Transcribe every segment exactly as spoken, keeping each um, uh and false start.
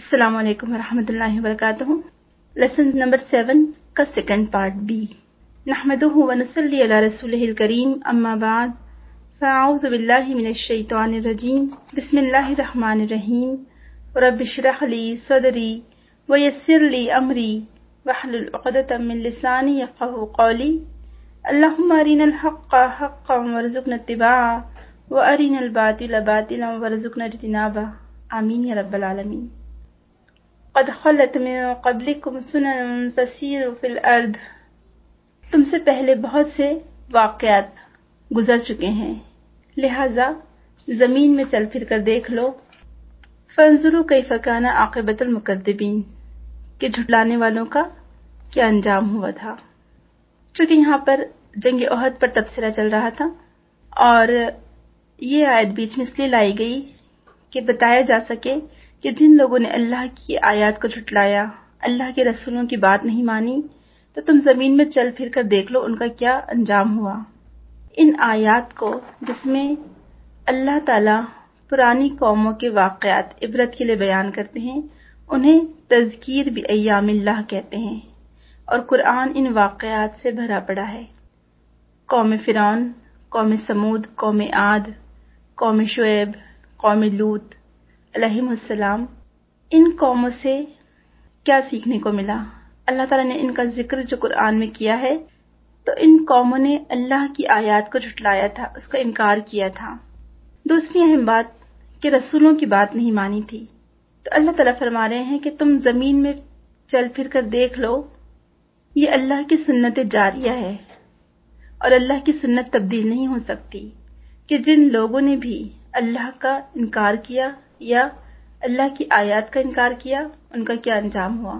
السلام علیکم ورحمۃ اللہ وبرکاتہ۔ لیسن نمبر سیون کا سیکنڈ پارٹ بی۔ نحمدہ ونصلی علی رسولہ الکریم، اما بعد فاعوذ باللہ من الشیطان الرجیم، بسم اللہ الرحمن الرحیم۔ رب اشرح لی صدری ویسر لی امری واحلل عقدۃ من لسانی یفقہوا قولی۔ اللہم ارنا الحق حقا وارزقنا اتباعہ وارنا الباطل باطلا وارزقنا اجتنابہ، آمین یا رب العالمین۔ قد خلت من قبلکم سنن فسیروا فی الارض، تم سے پہلے بہت سے واقعات گزر چکے ہیں، لہذا زمین میں چل پھر کر دیکھ لو۔ فانظروا کیف کان عاقبۃ المکذبین، کہ جھٹلانے والوں کا کیا انجام ہوا تھا۔ چونکہ یہاں پر جنگ احد پر تبصرہ چل رہا تھا اور یہ آیت بیچ میں اس لیے لائی گئی کہ بتایا جا سکے کہ جن لوگوں نے اللہ کی آیات کو جھٹلایا، اللہ کے رسولوں کی بات نہیں مانی، تو تم زمین میں چل پھر کر دیکھ لو ان کا کیا انجام ہوا۔ ان آیات کو جس میں اللہ تعالی پرانی قوموں کے واقعات عبرت کے لیے بیان کرتے ہیں، انہیں تذکیر بایام اللہ کہتے ہیں، اور قرآن ان واقعات سے بھرا پڑا ہے۔ قوم فرعون، قوم سمود، قوم عاد، قوم شعیب، قوم لوط علیہم السلام، ان قوموں سے کیا سیکھنے کو ملا؟ اللہ تعالیٰ نے ان کا ذکر جو قرآن میں کیا ہے، تو ان قوموں نے اللہ کی آیات کو جھٹلایا تھا، اس کا انکار کیا تھا۔ دوسری اہم بات کہ رسولوں کی بات نہیں مانی تھی۔ تو اللہ تعالیٰ فرما رہے ہیں کہ تم زمین میں چل پھر کر دیکھ لو، یہ اللہ کی سنت جاریہ ہے، اور اللہ کی سنت تبدیل نہیں ہو سکتی کہ جن لوگوں نے بھی اللہ کا انکار کیا یا اللہ کی آیات کا انکار کیا، ان کا کیا انجام ہوا۔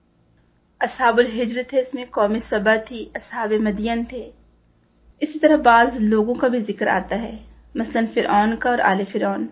اصحاب الحجر تھے، اس میں قوم سبا تھی، اصحاب مدین تھے۔ اسی طرح بعض لوگوں کا بھی ذکر آتا ہے، مثلا فرعون کا اور آل فرعون،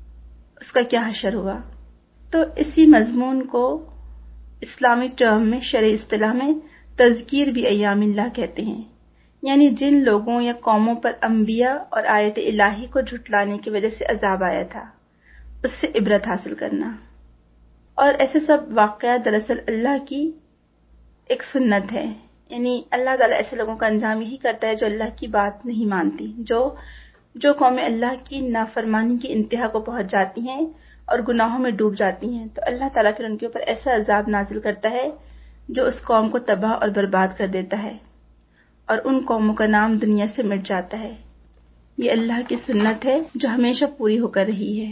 اس کا کیا حشر ہوا۔ تو اسی مضمون کو اسلامی ٹرم میں، شرعی اصطلاح میں تذکیر بایام اللہ کہتے ہیں، یعنی جن لوگوں یا قوموں پر انبیاء اور آیت الہی کو جھٹلانے کی وجہ سے عذاب آیا تھا، اس سے عبرت حاصل کرنا۔ اور ایسے سب واقعات دراصل اللہ کی ایک سنت ہے، یعنی اللہ تعالیٰ ایسے لوگوں کا انجام یہی کرتا ہے جو اللہ کی بات نہیں مانتی، جو جو قومیں اللہ کی نافرمانی کی انتہا کو پہنچ جاتی ہیں اور گناہوں میں ڈوب جاتی ہیں، تو اللہ تعالیٰ پھر ان کے اوپر ایسا عذاب نازل کرتا ہے جو اس قوم کو تباہ اور برباد کر دیتا ہے، اور ان قوموں کا نام دنیا سے مٹ جاتا ہے۔ یہ اللہ کی سنت ہے جو ہمیشہ پوری ہو کر رہی ہے۔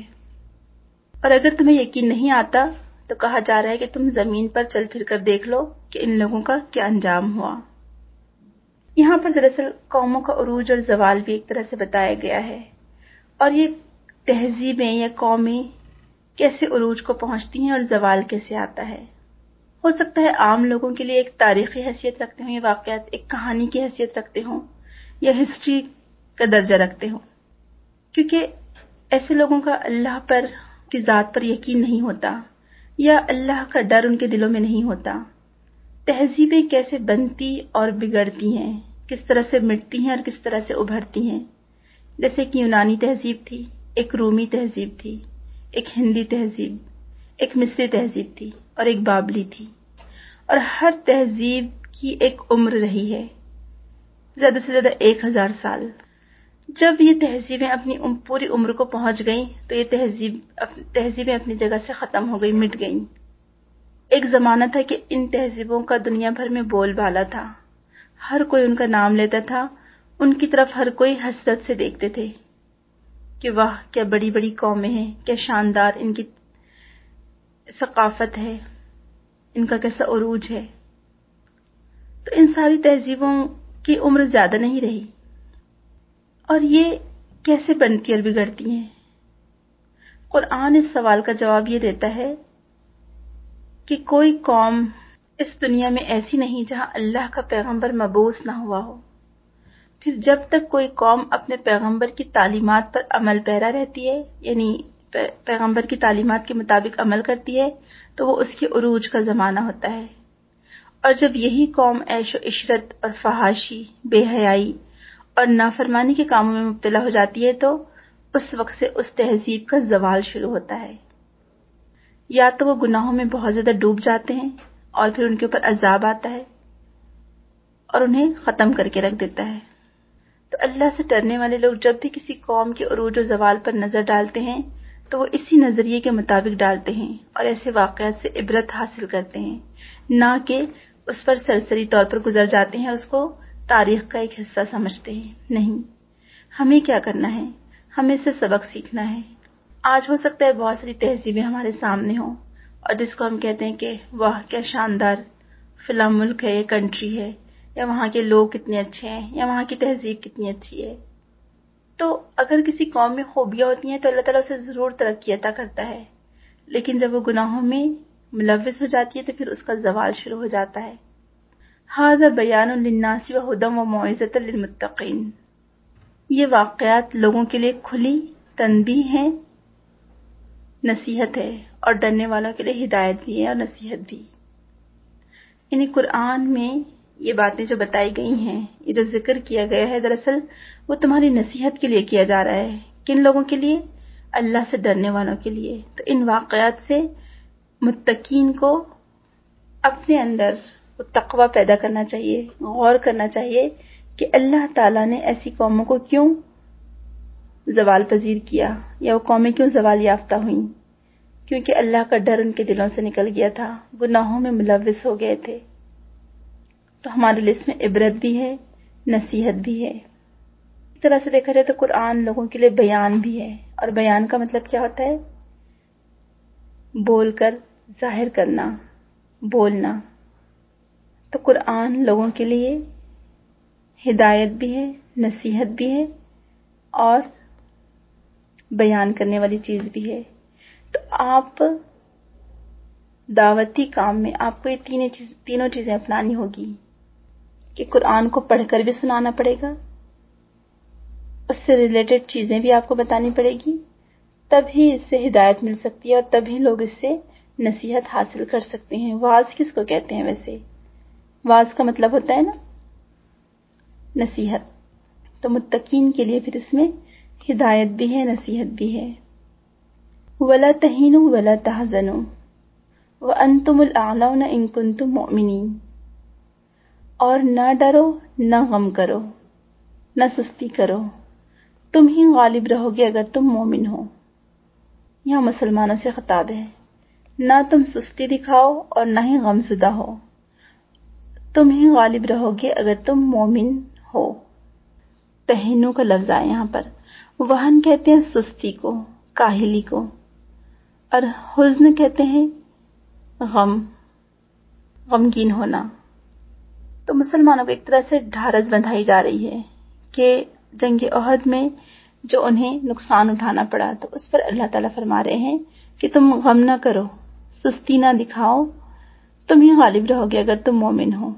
اور اگر تمہیں یقین نہیں آتا تو کہا جا رہا ہے کہ تم زمین پر چل پھر کر دیکھ لو کہ ان لوگوں کا کیا انجام ہوا۔ یہاں پر دراصل قوموں کا عروج اور زوال بھی ایک طرح سے بتایا گیا ہے، اور یہ تہذیبیں یا قومیں کیسے عروج کو پہنچتی ہیں اور زوال کیسے آتا ہے۔ ہو سکتا ہے عام لوگوں کے لیے ایک تاریخی حیثیت رکھتے ہوں، یہ واقعات ایک کہانی کی حیثیت رکھتے ہوں یا ہسٹری کا درجہ رکھتے ہوں، کیونکہ ایسے لوگوں کا اللہ پر کی ذات پر یقین نہیں ہوتا، یا اللہ کا ڈر ان کے دلوں میں نہیں ہوتا۔ تہذیبیں کیسے بنتی اور بگڑتی ہیں، کس طرح سے مٹتی ہیں اور کس طرح سے ابھرتی ہیں۔ جیسے کہ یونانی تہذیب تھی، ایک رومی تہذیب تھی، ایک ہندی تہذیب، ایک مصری تہذیب تھی، اور ایک بابلی تھی، اور ہر تہذیب کی ایک عمر رہی ہے، زیادہ سے زیادہ ایک ہزار سال۔ جب یہ تہذیبیں اپنی پوری عمر کو پہنچ گئیں تو یہ تہذیب تہذیبیں اپنی جگہ سے ختم ہو گئی، مٹ گئیں۔ ایک زمانہ تھا کہ ان تہذیبوں کا دنیا بھر میں بول بالا تھا، ہر کوئی ان کا نام لیتا تھا، ان کی طرف ہر کوئی حسرت سے دیکھتے تھے کہ واہ کیا بڑی بڑی قومیں ہیں، کیا شاندار ان کی ثقافت ہے، ان کا کیسا عروج ہے۔ تو ان ساری تہذیبوں کی عمر زیادہ نہیں رہی، اور یہ کیسے بنتی اور بگڑتی ہیں؟ قرآن اس سوال کا جواب یہ دیتا ہے کہ کوئی قوم اس دنیا میں ایسی نہیں جہاں اللہ کا پیغمبر مبعوث نہ ہوا ہو۔ پھر جب تک کوئی قوم اپنے پیغمبر کی تعلیمات پر عمل پیرا رہتی ہے، یعنی پیغمبر کی تعلیمات کے مطابق عمل کرتی ہے، تو وہ اس کے عروج کا زمانہ ہوتا ہے۔ اور جب یہی قوم عیش و عشرت اور فحاشی، بے حیائی اور نافرمانی کے کاموں میں مبتلا ہو جاتی ہے، تو اس وقت سے اس تہذیب کا زوال شروع ہوتا ہے۔ یا تو وہ گناہوں میں بہت زیادہ ڈوب جاتے ہیں اور پھر ان کے اوپر عذاب آتا ہے اور انہیں ختم کر کے رکھ دیتا ہے. تو اللہ سے ڈرنے والے لوگ جب بھی کسی قوم کے عروج و زوال پر نظر ڈالتے ہیں تو وہ اسی نظریے کے مطابق ڈالتے ہیں اور ایسے واقعات سے عبرت حاصل کرتے ہیں، نہ کہ اس پر سرسری طور پر گزر جاتے ہیں اور اس کو تاریخ کا ایک حصہ سمجھتے ہیں. نہیں، ہمیں کیا کرنا ہے؟ ہمیں اس سے سبق سیکھنا ہے. آج ہو سکتا ہے بہت ساری تہذیبیں ہمارے سامنے ہوں اور جس کو ہم کہتے ہیں کہ واہ کیا شاندار فلاں ملک ہے، یہ کنٹری ہے، یا وہاں کے لوگ کتنے اچھے ہیں، یا وہاں کی تہذیب کتنی اچھی ہے. تو اگر کسی قوم میں خوبیاں ہوتی ہیں تو اللہ تعالیٰ اسے ضرور ترقی عطا کرتا ہے، لیکن جب وہ گناہوں میں ملوث ہو جاتی ہے تو پھر اس کا زوال شروع ہو جاتا ہے. ھذا بیان للناس وہدی وموعظۃ للمتقین. یہ واقعات لوگوں کے لیے کھلی تنبیہ ہے، نصیحت ہے، اور ڈرنے والوں کے لیے ہدایت بھی ہے اور نصیحت بھی. یعنی قرآن میں یہ باتیں جو بتائی گئی ہیں، یہ جو ذکر کیا گیا ہے، دراصل وہ تمہاری نصیحت کے لیے کیا جا رہا ہے. کن لوگوں کے لیے؟ اللہ سے ڈرنے والوں کے لیے. تو ان واقعات سے متقین کو اپنے اندر تقوی پیدا کرنا چاہیے، غور کرنا چاہیے کہ اللہ تعالیٰ نے ایسی قوموں کو کیوں زوال پذیر کیا، یا وہ قومیں کیوں زوال یافتہ ہوئیں؟ کیونکہ اللہ کا ڈر ان کے دلوں سے نکل گیا تھا، گناہوں میں ملوث ہو گئے تھے. تو ہمارے لیے اس میں عبرت بھی ہے، نصیحت بھی ہے. اس طرح سے دیکھا جائے تو قرآن لوگوں کے لیے بیان بھی ہے، اور بیان کا مطلب کیا ہوتا ہے؟ بول کر ظاہر کرنا، بولنا. تو قرآن لوگوں کے لیے ہدایت بھی ہے، نصیحت بھی ہے، اور بیان کرنے والی چیز بھی ہے. تو آپ دعوتی کام میں آپ کو یہ تینوں چیز تینوں چیزیں اپنانی ہوگی کہ قرآن کو پڑھ کر بھی سنانا پڑے گا، اس سے ریلیٹڈ چیزیں بھی آپ کو بتانی پڑے گی، تبھی اس سے ہدایت مل سکتی ہے اور تبھی لوگ اس سے نصیحت حاصل کر سکتے ہیں. واعظ کس کو کہتے ہیں ویسے؟ واعظ کا مطلب ہوتا ہے نا نصیحت. تو متقین کے لیے پھر اس میں ہدایت بھی ہے، نصیحت بھی ہے. وَلَا تَهِنُوا وَلَا تَحْزَنُوا وَأَنْتُمُ الْأَعْلَوْنَ إِن كُنتُم مُؤْمِنِينَ. اور نہ ڈرو، نہ غم کرو، نہ سستی کرو، تم ہی غالب رہو گے اگر تم مومن ہو. یہاں مسلمانوں سے خطاب ہے. نہ تم سستی دکھاؤ اور نہ ہی غم زدہ ہو، تم ہی غالب رہو گے اگر تم مومن ہو. تہنو کا لفظ آیا یہاں پر. وہن کہتے ہیں سستی کو، کاہلی کو، اور حزن کہتے ہیں غم، غمگین ہونا. تو مسلمانوں کو ایک طرح سے ڈھارس بندھائی جا رہی ہے کہ جنگ احد میں جو انہیں نقصان اٹھانا پڑا تو اس پر اللہ تعالیٰ فرما رہے ہیں کہ تم غم نہ کرو، سستی نہ دکھاؤ، تم ہی غالب رہو گے اگر تم مومن ہو.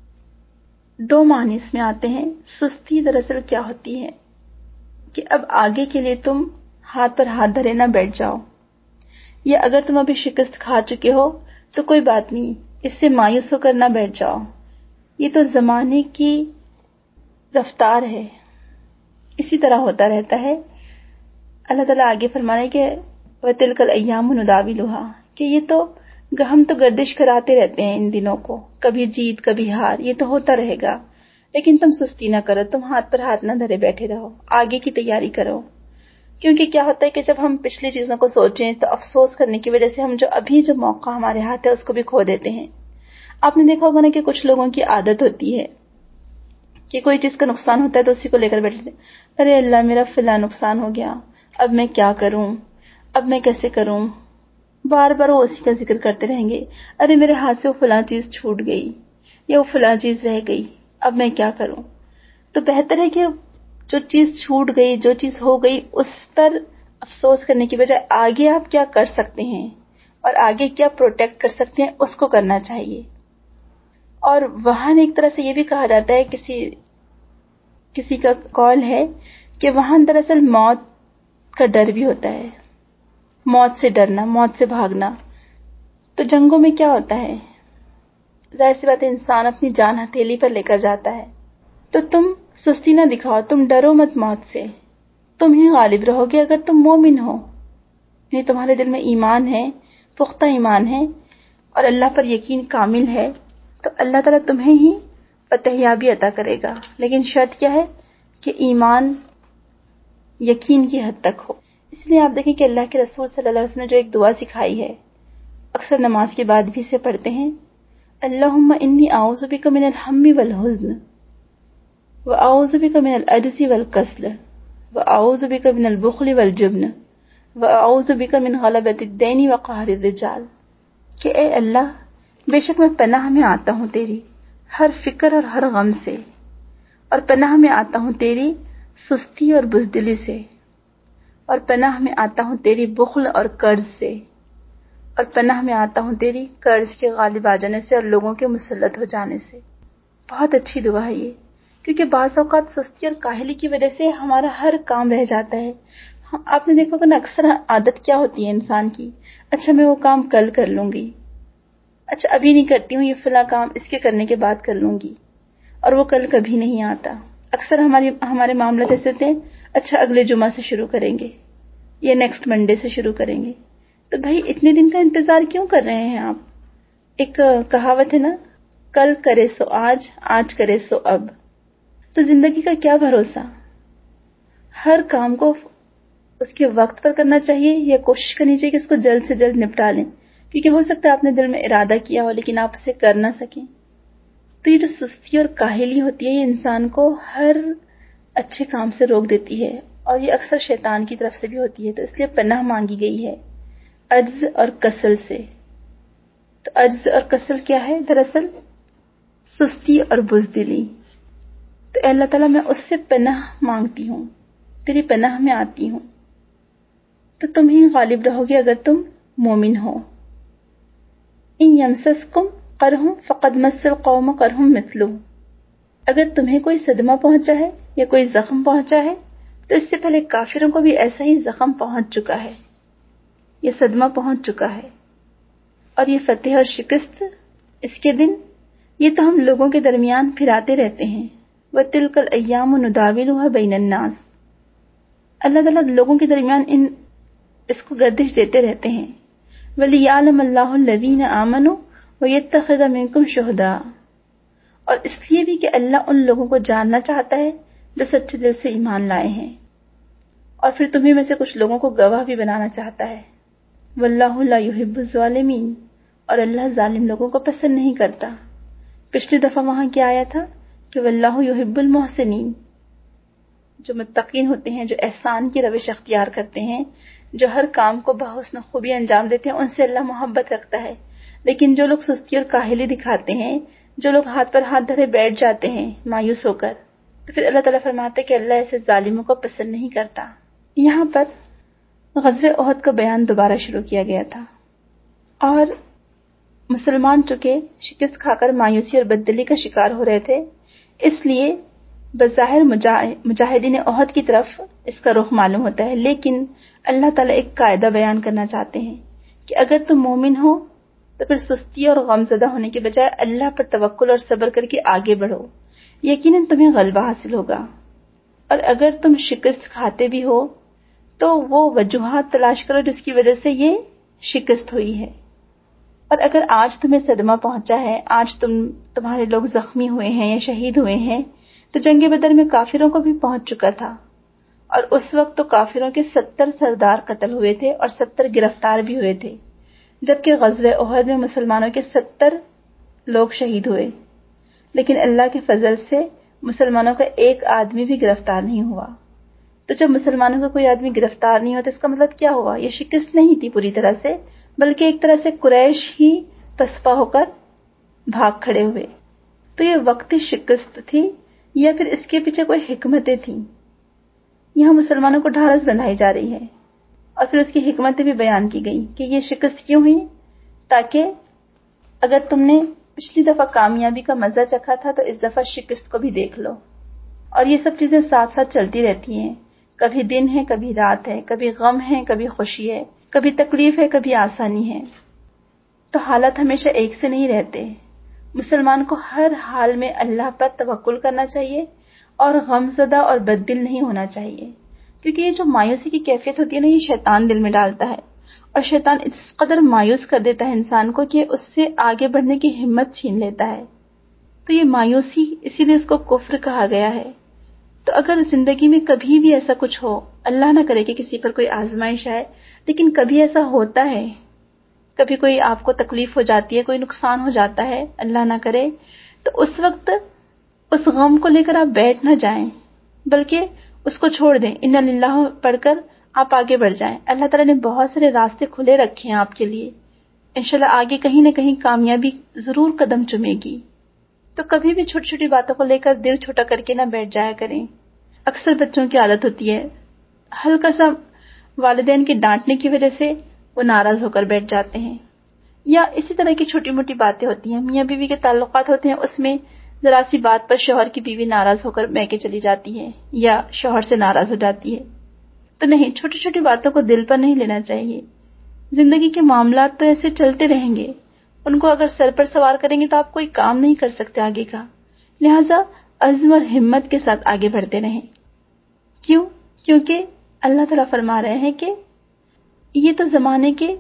دو معنی اس میں آتے ہیں. سستی دراصل کیا ہوتی ہے کہ اب آگے کے لیے تم ہاتھ پر ہاتھ دھرے نہ بیٹھ جاؤ، یا اگر تم ابھی شکست کھا چکے ہو تو کوئی بات نہیں، اس سے مایوس ہو کر نہ بیٹھ جاؤ. یہ تو زمانے کی رفتار ہے، اسی طرح ہوتا رہتا ہے. اللہ تعالیٰ آگے فرما رہے کہ وَتِلْكَ الْأَيَّامُ نُدَاوِلُهَا، کہ یہ تو ہم تو گردش کراتے رہتے ہیں ان دنوں کو، کبھی جیت کبھی ہار، یہ تو ہوتا رہے گا. لیکن تم سستی نہ کرو، تم ہاتھ پر ہاتھ نہ دھرے بیٹھے رہو، آگے کی تیاری کرو. کیونکہ کیا ہوتا ہے کہ جب ہم پچھلی چیزوں کو سوچیں تو افسوس کرنے کی وجہ سے ہم جو ابھی جو موقع ہمارے ہاتھ ہے اس کو بھی کھو دیتے ہیں. آپ نے دیکھا ہوگا نا کہ کچھ لوگوں کی عادت ہوتی ہے کہ کوئی چیز کا نقصان ہوتا ہے تو اسی کو لے کر بیٹھتے ہیں. ارے اللہ میرا فلاں نقصان ہو گیا، اب میں کیا کروں، اب میں کیسے کروں، بار بار وہ اسی کا ذکر کرتے رہیں گے. ارے میرے ہاتھ سے وہ فلاں چیز چھوٹ گئی یا وہ فلاں چیز رہ گئی، اب میں کیا کروں. تو بہتر ہے کہ جو چیز چھوٹ گئی، جو چیز ہو گئی، اس پر افسوس کرنے کی بجائے آگے آپ کیا کر سکتے ہیں اور آگے کیا پروٹیکٹ کر سکتے ہیں اس کو کرنا چاہیے. اور وہاں ایک طرح سے یہ بھی کہا جاتا ہے، کسی کسی کا قول ہے کہ وہاں دراصل موت کا ڈر بھی ہوتا ہے، موت سے ڈرنا، موت سے بھاگنا. تو جنگوں میں کیا ہوتا ہے، ظاہر سی بات ہے انسان اپنی جان ہتھیلی پر لے کر جاتا ہے. تو تم سستی نہ دکھاؤ، تم ڈرو مت موت سے، تم ہی غالب رہو گے اگر تم مومن ہو. یعنی تمہارے دل میں ایمان ہے، پختہ ایمان ہے اور اللہ پر یقین کامل ہے تو اللہ تعالیٰ تمہیں ہی فتح یابی عطا کرے گا، لیکن شرط کیا ہے کہ ایمان یقین کی حد تک ہو۔ اس لیے آپ دیکھیں کہ اللہ کے رسول صلی اللہ علیہ وسلم نے جو ایک دعا سکھائی ہے، اکثر نماز کے بعد بھی اسے پڑھتے ہیں، اللہم انی اعوذ بک من الہم والحزن واعوذ بک من العجز والکسل واعوذ بک من البخل والجبن واعوذ بک من غلبۃ الدین وقہر الرجال، کہ اے اللہ بے شک میں پناہ میں آتا ہوں تیری ہر فکر اور ہر غم سے، اور پناہ میں آتا ہوں تیری سستی اور بزدلی سے، اور پناہ میں آتا ہوں تیری بخل اور قرض سے، اور پناہ میں آتا ہوں تیری قرض کے غالب آ جانے سے اور لوگوں کے مسلط ہو جانے سے۔ بہت اچھی دعا ہے یہ، کیونکہ بعض اوقات سستی اور کاہلی کی وجہ سے ہمارا ہر کام رہ جاتا ہے۔ آپ نے دیکھا کہ نا اکثر عادت کیا ہوتی ہے انسان کی، اچھا میں وہ کام کل کر لوں گی، اچھا ابھی نہیں کرتی ہوں، یہ فلاں کام اس کے کرنے کے بعد کر لوں گی، اور وہ کل کبھی نہیں آتا۔ اکثر ہماری ہمارے معاملات ایسے ہوتے ہیں، اچھا اگلے جمعہ سے شروع کریں گے یا نیکسٹ منڈے سے شروع کریں گے، تو بھائی اتنے دن کا انتظار کیوں کر رہے ہیں آپ؟ ایک کہاوت ہے نا، کل کرے سو آج، آج کرے سو اب۔ تو زندگی کا کیا بھروسہ، ہر کام کو اس کے وقت پر کرنا چاہیے یا کوشش کرنی چاہیے کہ اس کو جلد سے جلد نپٹا لیں، کیونکہ ہو سکتا ہے آپ نے دل میں ارادہ کیا ہو لیکن آپ اسے کر نہ سکیں۔ تو یہ جو سستی اور کاہلی ہوتی ہے یہ انسان کو ہر اچھے کام سے روک دیتی ہے، اور یہ اکثر شیطان کی طرف سے بھی ہوتی ہے، تو اس لیے پناہ مانگی گئی ہے عجز اور کسل سے۔ تو عجز اور کسل کیا ہے؟ دراصل سستی اور بزدلی۔ تو اے اللہ تعالیٰ میں اس سے پناہ مانگتی ہوں، تیری پناہ میں آتی ہوں، تو تم ہی غالب رہو گے اگر تم مومن ہو۔ ان یمسسکم قرح فقد مس القوم قرح مثلہ، اگر تمہیں کوئی صدمہ پہنچا ہے یا کوئی زخم پہنچا ہے تو اس سے پہلے کافروں کو بھی ایسا ہی زخم پہنچ چکا ہے، یہ صدمہ پہنچ چکا ہے، اور یہ فتح اور شکست اس کے دن یہ تو ہم لوگوں کے درمیان پھراتے رہتے ہیں۔ وَتِلْكَ الْأَيَّامُ نُدَاوِلُهَا بَيْنَ النَّاسِ، اللہ تعالیٰ لوگوں کے درمیان ان اس کو گردش دیتے رہتے ہیں۔ وَلِيَعْلَمَ اللَّهُ الَّذِينَ آمَنُوا وَيَتَّخِذَ مِنكُمْ شُهَدَاءَ، اور اس لیے بھی کہ اللہ ان لوگوں کو جاننا چاہتا ہے جو سچے دل سے ایمان لائے ہیں، اور پھر تمہیں میں سے کچھ لوگوں کو گواہ بھی بنانا چاہتا ہے۔ وَاللَّهُ لَا يُحِبُّ الظَّالِمِينَ، اور اللہ ظالم لوگوں کو پسند نہیں کرتا۔ پچھلی دفعہ وہاں کیا آیا تھا کہ واللہ یحب المحسنین، جو متقین ہوتے ہیں، جو احسان کی روش اختیار کرتے ہیں، جو ہر کام کو بحسن خوبی انجام دیتے ہیں، ان سے اللہ محبت رکھتا ہے۔ لیکن جو لوگ سستی اور کاہلی دکھاتے ہیں، جو لوگ ہاتھ پر ہاتھ دھرے بیٹھ جاتے ہیں مایوس ہو کر، تو پھر اللہ تعالیٰ فرماتے ہیں کہ اللہ ایسے ظالموں کو پسند نہیں کرتا۔ یہاں پر غزوہ احد کا بیان دوبارہ شروع کیا گیا تھا، اور مسلمان چکے شکست کھا کر مایوسی اور بددلی کا شکار ہو رہے تھے، اس لیے بظاہر مجاہدین احد کی طرف اس کا رخ معلوم ہوتا ہے، لیکن اللہ تعالیٰ ایک قاعدہ بیان کرنا چاہتے ہیں کہ اگر تم مومن ہو تو پھر سستی اور غم زدہ ہونے کے بجائے اللہ پر توکل اور صبر کر کے آگے بڑھو، یقیناً تمہیں غلبہ حاصل ہوگا۔ اور اگر تم شکست کھاتے بھی ہو تو وہ وجوہات تلاش کرو جس کی وجہ سے یہ شکست ہوئی ہے۔ اور اگر آج تمہیں صدمہ پہنچا ہے، آج تم تمہارے لوگ زخمی ہوئے ہیں یا شہید ہوئے ہیں، تو جنگ بدر میں کافروں کو بھی پہنچ چکا تھا، اور اس وقت تو کافروں کے ستر سردار قتل ہوئے تھے اور ستر گرفتار بھی ہوئے تھے، جبکہ غزوہ احد میں مسلمانوں کے ستر لوگ شہید ہوئے، لیکن اللہ کے فضل سے مسلمانوں کا ایک آدمی بھی گرفتار نہیں ہوا۔ تو جب مسلمانوں کا کوئی آدمی گرفتار نہیں ہوا تو اس کا مطلب کیا ہوا؟ یہ شکست نہیں تھی پوری طرح سے، بلکہ ایک طرح سے قریش ہی پسپا ہو کر بھاگ کھڑے ہوئے۔ تو یہ وقتی شکست تھی یا پھر اس کے پیچھے کوئی حکمتیں تھیں؟ یہاں مسلمانوں کو ڈھارس بندھائی جا رہی ہے، اور پھر اس کی حکمتیں بھی بیان کی گئی کہ یہ شکست کیوں ہوئی، تاکہ اگر تم نے پچھلی دفعہ کامیابی کا مزہ چکھا تھا تو اس دفعہ شکست کو بھی دیکھ لو۔ اور یہ سب چیزیں ساتھ ساتھ چلتی رہتی ہیں، کبھی دن ہے، کبھی رات ہے، کبھی غم ہے، کبھی خوشی ہے، کبھی تکلیف ہے، کبھی آسانی ہے۔ تو حالات ہمیشہ ایک سے نہیں رہتے۔ مسلمان کو ہر حال میں اللہ پر توکل کرنا چاہیے اور غم زدہ اور بد دل نہیں ہونا چاہیے، کیونکہ یہ جو مایوسی کی کیفیت ہوتی ہے نا، یہ شیطان دل میں ڈالتا ہے، اور شیطان اس قدر مایوس کر دیتا ہے انسان کو کہ اس سے آگے بڑھنے کی ہمت چھین لیتا ہے. تو یہ مایوسی، اسی لیے اس کو کفر کہا گیا ہے. تو اگر زندگی میں کبھی بھی ایسا کچھ ہو، اللہ نہ کرے کہ کسی پر کوئی آزمائش آئے، لیکن کبھی ایسا ہوتا ہے، کبھی کوئی آپ کو تکلیف ہو جاتی ہے، کوئی نقصان ہو جاتا ہے، اللہ نہ کرے، تو اس وقت اس غم کو لے کر آپ بیٹھ نہ جائیں، بلکہ اس کو چھوڑ دیں. انا للہ پڑھ کر آپ آگے بڑھ جائیں. اللہ تعالیٰ نے بہت سارے راستے کھلے رکھے ہیں آپ کے لیے. انشاءاللہ آگے کہیں نہ کہیں کامیابی ضرور قدم چومے گی. تو کبھی بھی چھوٹی چھوٹی باتوں کو لے کر دل چھوٹا کر کے نہ بیٹھ جایا کریں. اکثر بچوں کی عادت ہوتی ہے، ہلکا سا والدین کے ڈانٹنے کی وجہ سے وہ ناراض ہو کر بیٹھ جاتے ہیں، یا اسی طرح کی چھوٹی موٹی باتیں ہوتی ہیں. میاں بیوی کے تعلقات ہوتے ہیں، اس میں ذرا سی بات پر شوہر کی بیوی ناراض ہو کر میکے چلی جاتی ہے یا شوہر سے ناراض ہو جاتی ہے. تو نہیں، چھوٹی چھوٹی باتوں کو دل پر نہیں لینا چاہیے. زندگی کے معاملات تو ایسے چلتے رہیں گے، ان کو اگر سر پر سوار کریں گے تو آپ کوئی کام نہیں کر سکتے آگے کا. لہٰذا عزم اور ہمت کے ساتھ آگے بڑھتے رہیں. کیوں؟ کیونکہ اللہ تعالیٰ فرما رہے ہیں کہ یہ تو زمانے کے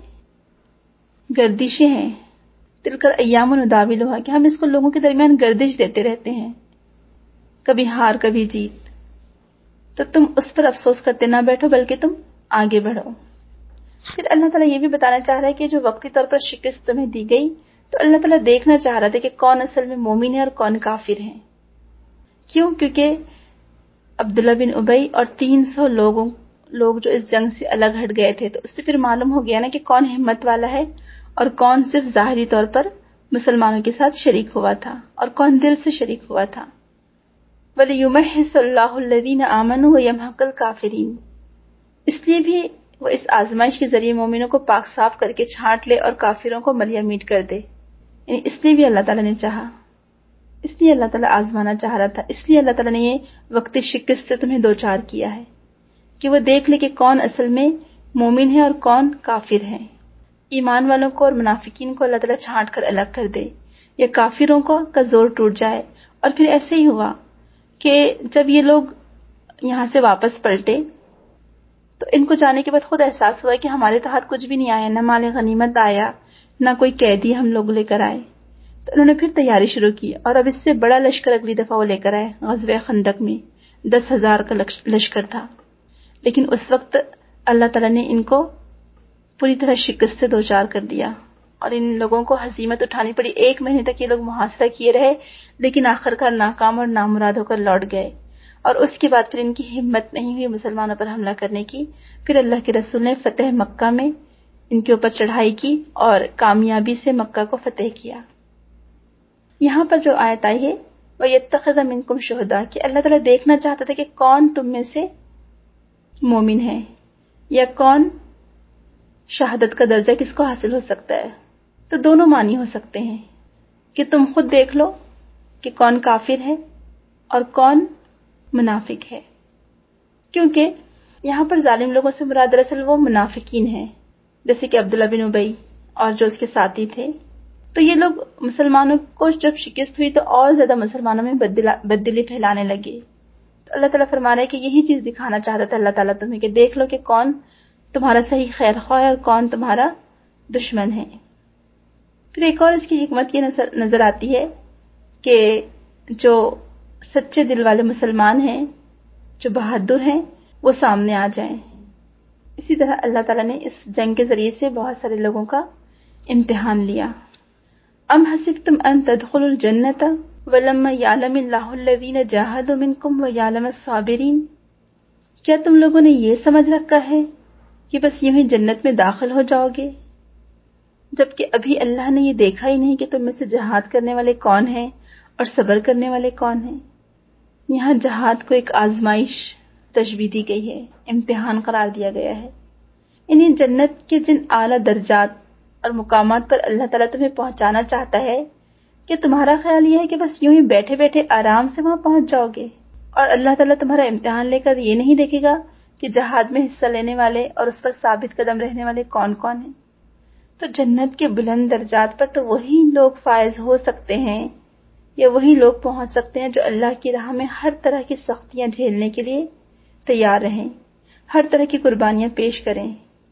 گردشیں ہیں، تلک الایام نداولها، کہ ہم اس کو لوگوں کے درمیان گردش دیتے رہتے ہیں، کبھی ہار کبھی جیت. تو تم اس پر افسوس کرتے نہ بیٹھو، بلکہ تم آگے بڑھو. پھر اللہ تعالیٰ یہ بھی بتانا چاہ رہا ہے کہ جو وقتی طور پر شکست تمہیں دی گئی، تو اللہ تعالیٰ دیکھنا چاہ رہا تھا کہ کون اصل میں مومن ہے اور کون کافر ہے. کیوں؟ کیونکہ عبداللہ بن ابی اور تین سو لوگوں لوگ جو اس جنگ سے الگ ہٹ گئے تھے، تو اس سے پھر معلوم ہو گیا نا کہ کون ہمت والا ہے اور کون صرف ظاہری طور پر مسلمانوں کے ساتھ شریک ہوا تھا اور کون دل سے شریک ہوا تھا. وَلِيُمَحِّصَ اللَّهُ الَّذِينَ آمَنُوا وَيَمْحَقَ الْكَافِرِينَ، اس لیے بھی وہ اس آزمائش کے ذریعے مومنوں کو پاک صاف کر کے چھانٹ لے اور کافروں کو ملیا میٹ کر دے. یعنی اس لیے بھی اللہ تعالیٰ نے چاہا، اس لیے اللہ تعالیٰ آزمانا چاہ رہا تھا، اس لیے اللہ تعالیٰ نے یہ وقت شکست سے تمہیں دوچار کیا ہے کہ وہ دیکھ لے کہ کون اصل میں مومن ہے اور کون کافر ہے. ایمان والوں کو اور منافقین کو اللہ تعالیٰ چھانٹ کر الگ کر دے، یا کافروں کو کا زور ٹوٹ جائے. اور پھر ایسے ہی ہوا کہ جب یہ لوگ یہاں سے واپس پلٹے تو ان کو جانے کے بعد خود احساس ہوا کہ ہمارے تحت کچھ بھی نہیں آیا، نہ مال غنیمت آیا، نہ کوئی قیدی ہم لوگ لے کر آئے. تو انہوں نے پھر تیاری شروع کی، اور اب اس سے بڑا لشکر اگلی دفعہ وہ لے کر آئے. غزوہ خندق میں دس ہزار کا لشکر تھا، لیکن اس وقت اللہ تعالیٰ نے ان کو پوری طرح شکست سے دوچار کر دیا اور ان لوگوں کو ہزیمت اٹھانی پڑی. ایک مہینے تک یہ لوگ محاصرہ کیے رہے، لیکن آخرکار ناکام اور نامراد ہو کر لوٹ گئے. اور اس کے بعد پھر ان کی ہمت نہیں ہوئی مسلمانوں پر حملہ کرنے کی. پھر اللہ کے رسول نے فتح مکہ میں ان کے اوپر چڑھائی کی اور کامیابی سے مکہ کو فتح کیا. یہاں پر جو آیت آئی ہے وَيَتَّخِذَ مِنكُمْ شُهَدَاءَ، کہ اللہ تعالیٰ دیکھنا چاہتا تھا کہ کون تم میں سے مومن ہے یا کون شہادت کا درجہ کس کو حاصل ہو سکتا ہے. تو دونوں معنی ہو سکتے ہیں کہ تم خود دیکھ لو کہ کون کافر ہے اور کون منافق ہے. کیونکہ یہاں پر ظالم لوگوں سے مراد دراصل وہ منافقین ہیں، جیسے کہ عبداللہ بن ابی اور جو اس کے ساتھی تھے. تو یہ لوگ مسلمانوں کو جب شکست ہوئی تو اور زیادہ مسلمانوں میں بددلی پھیلانے لگے. تو اللہ تعالیٰ فرما رہا ہے کہ یہی چیز دکھانا چاہتا تھا اللہ تعالیٰ تمہیں، کہ دیکھ لو کہ کون تمہارا صحیح خیر خواہ ہے اور کون تمہارا دشمن ہے. پھر ایک اور اس کی حکمت یہ نظر, نظر آتی ہے کہ جو سچے دل والے مسلمان ہیں، جو بہادر ہیں، وہ سامنے آ جائیں. اسی طرح اللہ تعالیٰ نے اس جنگ کے ذریعے سے بہت سارے لوگوں کا امتحان لیا. ام حسبتم ان تدخلوا الجنۃ ولما یعلم اللہ الذین جاہدوا منکم ویعلم الصابرین، کیا تم لوگوں نے یہ سمجھ رکھا ہے کہ بس یوں ہی جنت میں داخل ہو جاؤ گے، جبکہ ابھی اللہ نے یہ دیکھا ہی نہیں کہ تم میں سے جہاد کرنے والے کون ہیں اور صبر کرنے والے کون ہیں. یہاں جہاد کو ایک آزمائش تشبیہ دی گئی ہے، امتحان قرار دیا گیا ہے. انہیں جنت کے جن اعلیٰ درجات اور مقامات پر اللہ تعالیٰ تمہیں پہنچانا چاہتا ہے کہ تمہارا خیال یہ ہے کہ بس یوں ہی بیٹھے بیٹھے آرام سے وہاں پہنچ جاؤ گے، اور اللہ تعالیٰ تمہارا امتحان لے کر یہ نہیں دیکھے گا کہ جہاد میں حصہ لینے والے اور اس پر ثابت قدم رہنے والے کون کون ہیں. تو جنت کے بلند درجات پر تو وہی لوگ فائز ہو سکتے ہیں یا وہی لوگ پہنچ سکتے ہیں جو اللہ کی راہ میں ہر طرح کی سختیاں جھیلنے کے لیے تیار رہیں، ہر طرح کی قربانیاں پیش کریں.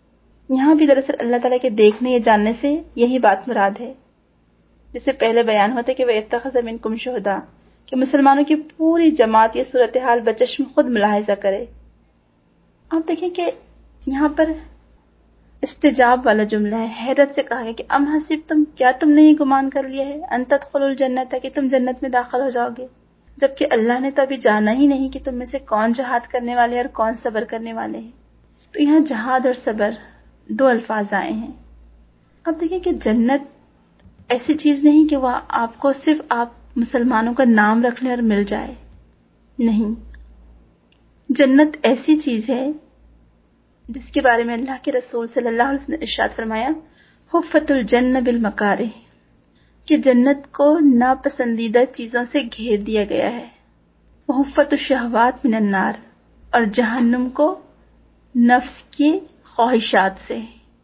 یہاں بھی دراصل اللہ تعالیٰ کے دیکھنے یا جاننے سے یہی بات مراد ہے، جسے پہلے بیان ہوتا ہے کہ وَيَتَّخِذَ مِنكُمْ شُهَدَاءَ، کہ مسلمانوں کی پوری جماعت یہ صورتحال بچشم خود ملاحظہ کرے۔ آپ دیکھیں کہ یہاں پر استجاب والا جملہ ہے، حیرت سے کہا گیا کہ ام حسبتم، کیا تم نے یہ گمان کر لیا ہے، ان تدخلوا الجنت، کہ تم جنت میں داخل ہو جاؤ گے، جبکہ اللہ نے تو ابھی جانا ہی نہیں کہ تم میں سے کون جہاد کرنے والے اور کون صبر کرنے والے ہیں۔ تو یہاں جہاد اور صبر دو الفاظ آئے ہیں۔ اب دیکھیں کہ جنت ایسی چیز نہیں کہ وہ آپ کو صرف آپ مسلمانوں کا نام رکھ لیں اور مل جائے، نہیں، جنت ایسی چیز ہے جس کے بارے میں اللہ کے رسول صلی اللہ علیہ وسلم نے ارشاد فرمایا، حفت الجنہ بالمکارہ، کہ جنت کو ناپسندیدہ چیزوں سے گھیر دیا گیا ہے، وحفت الشہوات من النار، اور جہنم کو نفس کی خواہشات سے۔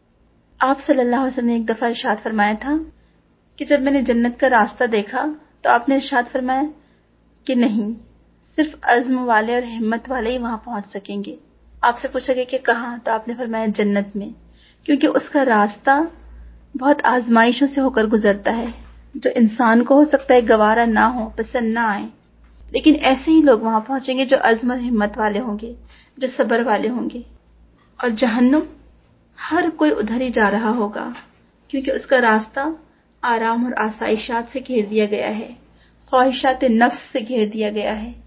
آپ صلی اللہ علیہ وسلم نے ایک دفعہ ارشاد فرمایا تھا کہ جب میں نے جنت کا راستہ دیکھا تو آپ نے ارشاد فرمایا کہ نہیں، صرف عزم والے اور ہمت والے ہی وہاں پہنچ سکیں گے۔ آپ سے پوچھا گیا کہ کہاں، تو آپ نے فرمایا جنت میں، کیونکہ اس کا راستہ بہت آزمائشوں سے ہو کر گزرتا ہے، جو انسان کو ہو سکتا ہے گوارا نہ ہو، پسند نہ آئے، لیکن ایسے ہی لوگ وہاں پہنچیں گے جو عزم اور ہمت والے ہوں گے، جو صبر والے ہوں گے۔ اور جہنم ہر کوئی ادھر ہی جا رہا ہوگا، کیونکہ اس کا راستہ آرام اور آسائشات سے گھیر دیا گیا ہے، خواہشات نفس سے گھیر دیا گیا ہے۔